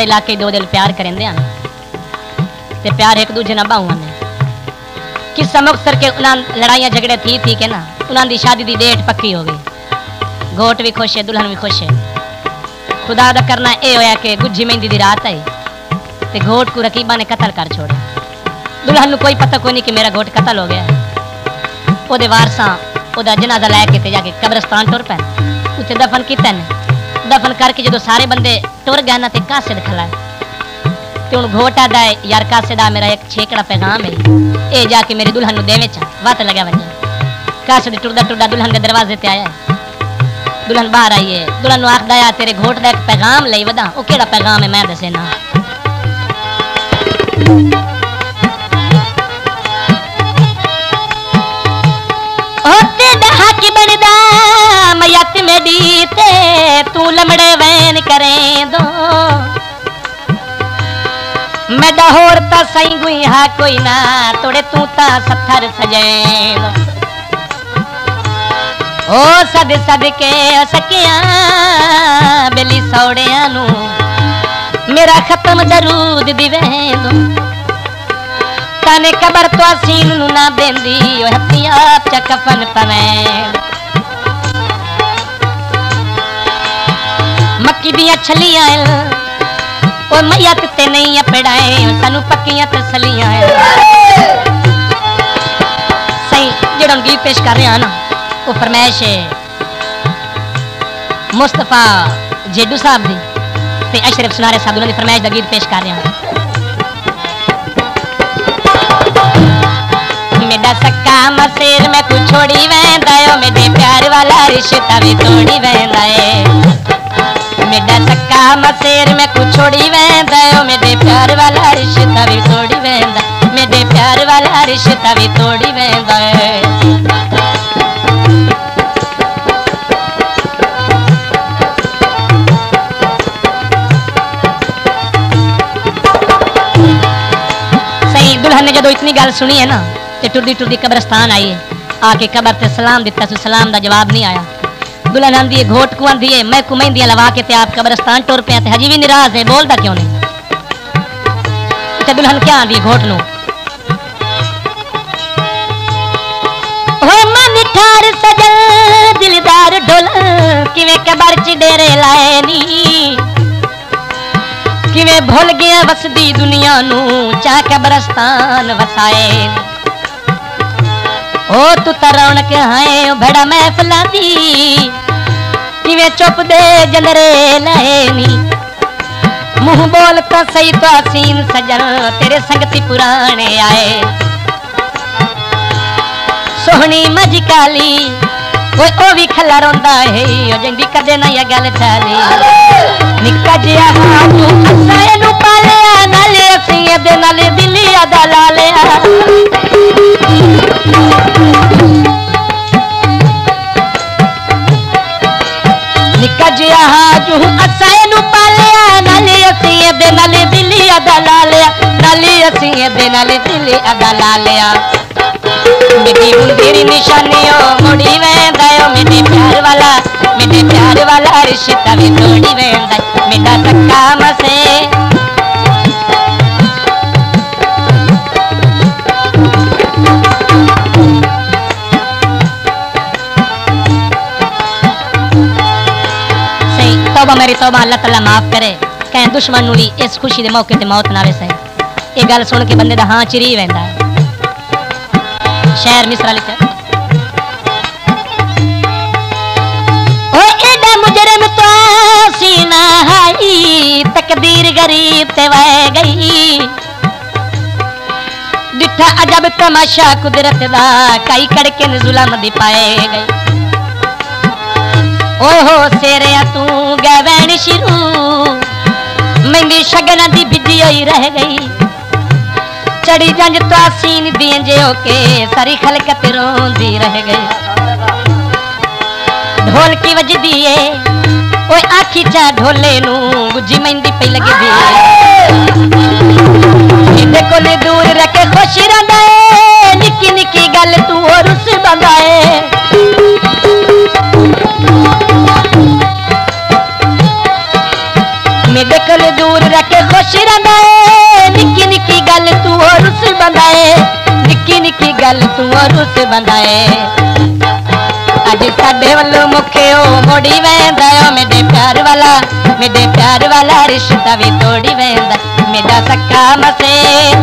साढ़े इलाके दो दिल प्यार करेंदे हैं ते प्यार एक दूजे ना बाहुआ ने किस्सा मुक्तसर के उन्हां लड़ाइयां झगड़े थी के ना उन्हां दी शादी दी डेट पक्की हो गई। घोट भी खुश है, दुल्हन भी खुश है। खुदा दा करना ए होया कि गुज्जी मेहंदी दी रात आई ते घोट को रकीबा ने कत्ल कर छोड़ा। दुल्हन नूं कोई पता कोई नहीं कि मेरा घोट कत्ल हो गया। ओदे वारसां ओदा जनाजा लैके ते जाके कब्रिस्तान टुर पैन उत्थे दफन कीते ने। दफन करके जो सारे बंदे टुर गए ना ते कासिद खला ते हुण घोट आदा है यार कासिदा मेरा एक छेकड़ा पैगाम है ए जाके मेरी दुल्हन नूं देवे चा वत लगा वजे। कासिद टुरदा टुरदा दुल्हन के दरवाजे ते आया। दुल्हन बाहर आई है। दुल्हन नूं आखदा है तेरे घोट दा एक पैगाम लई वदा। ओ केड़ा पैगाम है मैं दसे ना। मयत में दीते तू लमड़े वैन करें दो मैं डहोर ता सही गुई हा कोई ना तोड़े तू ता सत्थर सजे ओ सद सद के सकिया बेली सौड़िया नू मेरा खत्म दरूद दिवे दो ताने कबर तो सीन नू ना देंदी हथिया च कफन पवे मक्की दियां छलियां ओ मैयत ते नहीं अपड़ाए सानू पक्कियां तसलियां सही जेड़ा गीत पेश कर रहे हैं ना वो फरमाइश है मुस्तफा जेडू साहब दी ते अशरफ सुनारे साहब उन्होंने फरमाइश दा गीत पेश कर रहे हैं। मेरा सक्का मसेर में कुछ छोड़ी वेंदा है मेरे प्यार वाला रिश्ता भी तोड़ी वेंदा है। मेरा सक्का मसेर में कुछ छोड़ी वेंदा है मेरे प्यार वाला रिश्ता भी तोड़ी वेंदा मेरे प्यार वाला रिश्ता भी तोड़ी वेंदा है। सही दुल्हन ने जो इतनी गल सुनी है ना ते टुरदी टुरदी कब्रिस्तान आई है आके कबर ते सलाम दिता सु सलाम दा जवाब नहीं आया। दुल्हन आंदी है घोट को आंदी है मैं कुमेंदियां लवा के ते आप कब्रिस्तान टुर पे हजी भी निराश है बोलदा क्यों नहीं। ते दुल्हन क्या आंदी घोट नु ओ मन ठार सजल दिलदार ढोल किवें कबर च डेरे लाए नी किवें भूल गया वसदी दुनिया नु चा कब्रिस्तान वसाए ओ तू ता रौनक है बड़ा महफिलां दी किवें चुप दे जंदरे लैनी मुंह बोलता सही तो हसीन सजन तेरे संगती पुराने आए सोहनी मज काली ओ भी खला रोंदा है ओ जंदी कदे ना ये गल ठाली निक्का जिया तू असाए नु पालिया नाले असीं दे नाले दिली अदा ला लिया निक्का जिया जू असाए नु पालिया नाले असीं दे नाले दिली अदा ला लिया नाले असीं दे नाले दिली अदा ला लिया। मेरी मुंदिरी निशानियों मुड़ी वेंदा मेरे प्यार वाला रिश्ता भी तोड़ी वेंदा मेरा सक्का मसे सही तौबा मेरी तौबा अल्लाह ताला माफ करे कहीं दुश्मन नूं भी इस खुशी दे मौके ते मौत ना आवे सही ये गल सुन के बंदे दा हां चिरी वेंदा है। शहर मिसरा लिखा ओ एडा मुजरम तो सीना हाई तकदीर गरीब ते वह गई डिठा अजब तमाशा कुदरत दा कई कड़के ने जुल्म दी पाए गई ओहो सेरे तू गवैन शिरू मेंदी शगन दी बिजी होई रह गई चढ़ी जंज तो सीन दिए जे ओके सारी खलकत रोंदी रह गई ढोल की वजदी है ओए आखी चा ढोले नू गुजी मेहंदी पे लगदी इदे कोले दूर रखे खुश रंदा है निकी निकी गल तू और उस बंदा है मेरे कोले दूर रखे गल तू रुस बंधाए अज साडे वल्लों मुखे ओ मोड़ी वेंदा मेरे प्यार वाला रिश्ता भी तोड़ी वेंदा मेरा सक्का मसे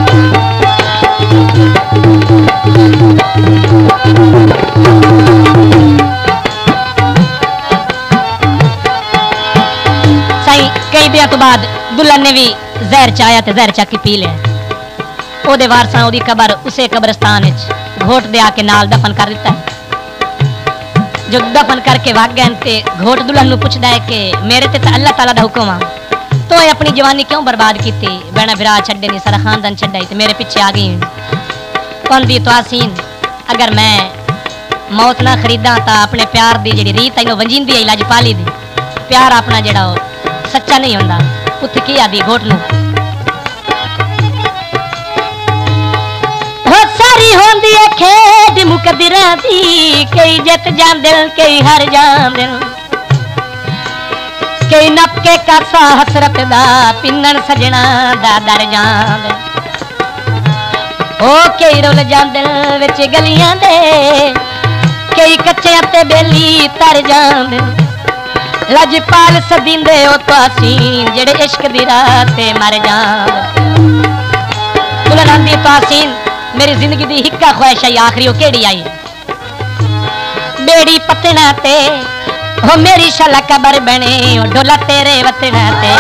साईं कई दिन तो बाद दुल्हन ने भी जहर चाया ते जहर चाकी पी लिया ओदे वारसां ओदी कबर उसे कब्रिस्तान विच घोट दे आके नाल दफन कर दिता जो दफन करके भाग गए ते घोट दुल्हन नूं पुछदा है कि मेरे ते अल्लाह ताला दा हुक्म आ तो अपनी जवानी क्यों बर्बाद की बहना बिरा छड्डे नहीं सारा खानदान छड्डा ते मेरे पीछे आ गई कहंदी तो आसीन अगर मैं मौत ना खरीदा तो अपने प्यार दी जिहड़ी रीत है वंजींदी है लजपाली दी प्यार अपना जिहड़ा सच्चा नहीं होंदा उत्थे की आदी घोट नूं सारी होंदी है खेड मुकदरा दी कई जित जांदे कई हार जांदे कई नप के कासा हसरत दा पिन्नन सजना दा दर जांदे ओ कई रुल जांदे विच गलियां दे कई कच्चे ते बेली तर जांदे लजपाल सदिंदे ओ तासीन जेड़े इश्क दी रात ते मर जांदे दुल्हन दी तासीन मेरी जिंदगी दी हिक्का ख्वाहिश है आखिरी केड़ी आई बेड़ी पतना ते हो मेरी शाला कबर बने डोला तेरे वतना ते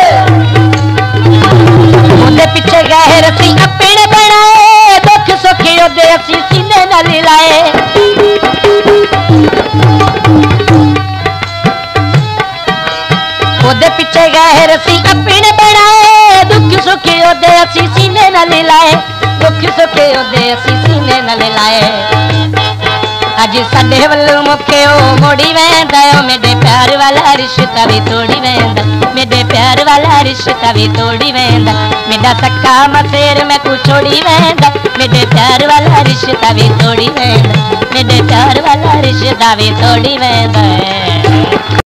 ओदे पीछे गए रसी अपने बनाए दुख सुखी ओदे असी सीने नाल लाए ओदे पीछे गए रसी अपने बनाए दुख सुखी ओदे असी सीने नाल लाए दुख सुखे ओदे असी सीने नाल लाए अज साडे वल्लों मुखे ओ मोड़ी वेंदा मेरे प्यार वाला रिश्ता भी तोड़ी वेंदा मेरे प्यार वाला रिश्ता भी तोड़ी वेंदा मेरा सक्का मसेर मैं तू छोड़ी वेंदा मेरे प्यार वाला रिश्ता भी तोड़ी वेंदा मेरे प्यार वाला रिश्ता भी तोड़ी वेंदा।